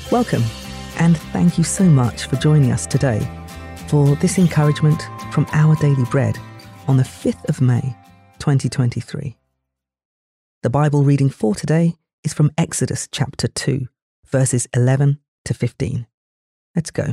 Welcome, and thank you so much for joining us today for this encouragement from Our Daily Bread on the 5th of May, 2023. The Bible reading for today is from Exodus chapter 2, verses 11 to 15. Let's go.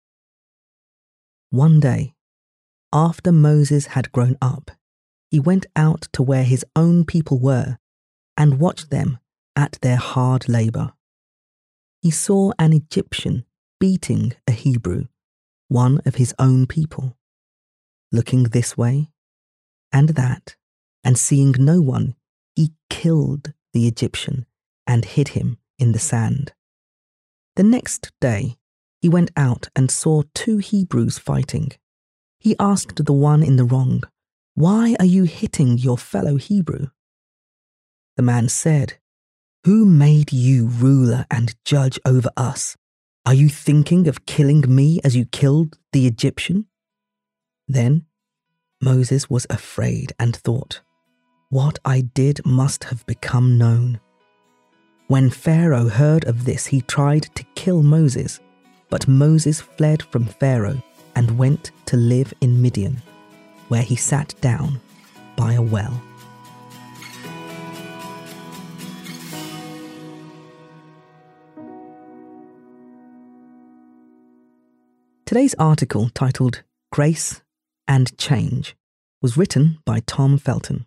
One day, after Moses had grown up, he went out to where his own people were and watched them at their hard labor. He saw an Egyptian beating a Hebrew, one of his own people. Looking this way and that, and seeing no one, he killed the Egyptian and hid him in the sand. The next day, he went out and saw two Hebrews fighting. He asked the one in the wrong, "Why are you hitting your fellow Hebrew?" The man said, "Who made you ruler and judge over us? Are you thinking of killing me as you killed the Egyptian?" Then Moses was afraid and thought, "What I did must have become known." When Pharaoh heard of this, he tried to kill Moses, but Moses fled from Pharaoh and went to live in Midian, where he sat down by a well. Today's article, titled Grace and Change, was written by Tom Felton.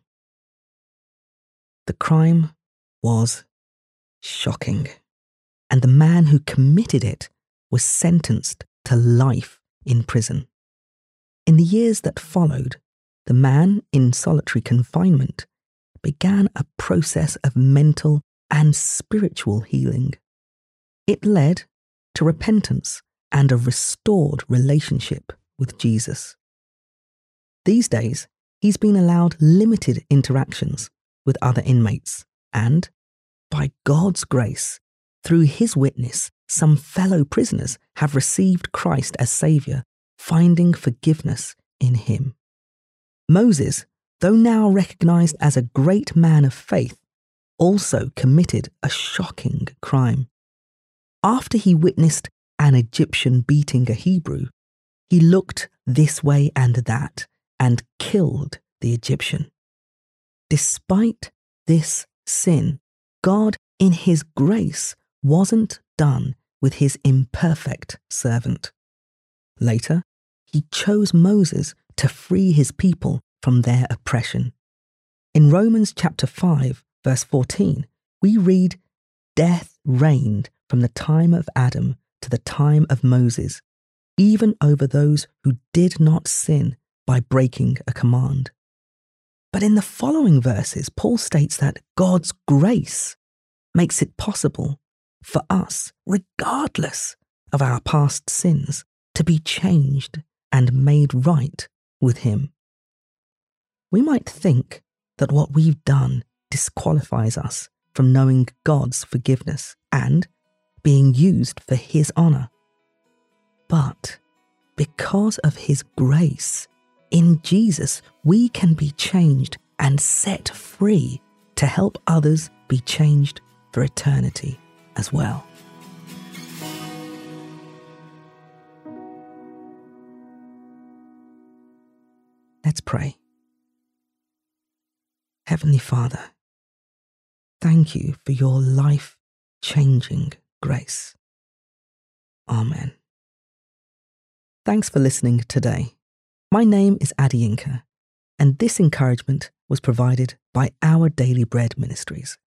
The crime was shocking, and the man who committed it was sentenced to life in prison. In the years that followed, the man in solitary confinement began a process of mental and spiritual healing. It led to repentance and a restored relationship with Jesus. These days, he's been allowed limited interactions with other inmates, and, by God's grace, through his witness, some fellow prisoners have received Christ as Saviour, finding forgiveness in him. Moses, though now recognised as a great man of faith, also committed a shocking crime. After he witnessed an Egyptian beating a Hebrew, he looked this way and that and killed the Egyptian. Despite this sin, God, in his grace, wasn't done with his imperfect servant. Later, he chose Moses to free his people from their oppression. In Romans chapter 5, verse 14, we read, "Death reigned from the time of Adam to the time of Moses, even over those who did not sin by breaking a command." But in the following verses, Paul states that God's grace makes it possible for us, regardless of our past sins, to be changed and made right with him. We might think that what we've done disqualifies us from knowing God's forgiveness and being used for his honour. But because of his grace, in Jesus, we can be changed and set free to help others be changed for eternity as well. Let's pray. Heavenly Father, thank you for your life-changing grace. Amen. Thanks for listening today. My name is Adi Inca, and this encouragement was provided by Our Daily Bread Ministries.